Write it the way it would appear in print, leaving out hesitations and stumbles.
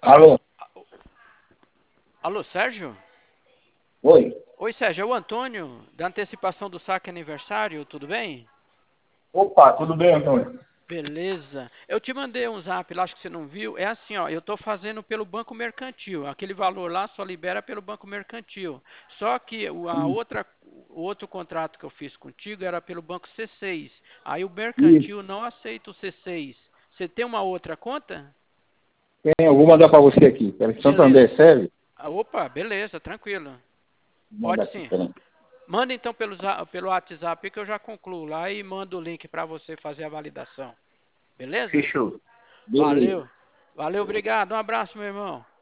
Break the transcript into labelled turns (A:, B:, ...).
A: Alô?
B: Alô, Sérgio?
A: Oi?
B: Oi, Sérgio, é o Antônio, da antecipação do saque aniversário, tudo bem?
A: Opa, tudo bem, Antônio?
B: Beleza. Eu te mandei um zap lá, acho que você não viu. É assim, ó, eu estou fazendo pelo Banco Mercantil. Aquele valor lá só libera pelo Banco Mercantil. Só que o outro contrato que eu fiz contigo era pelo Banco C6. Aí o
A: Isso,
B: Mercantil não aceita o C6. Você tem uma outra conta?
A: tem, eu vou mandar para você aqui. Pera,
B: Beleza.
A: Santander, serve?
B: Opa, beleza, tranquilo.
A: Vou mandar
B: Pode
A: aqui,
B: sim.
A: peraí.
B: Manda então pelo WhatsApp que eu já concluo lá e mando o link para você fazer a validação. Beleza?
A: Fechou. Beleza.
B: Valeu. Valeu, obrigado. Um abraço, meu irmão.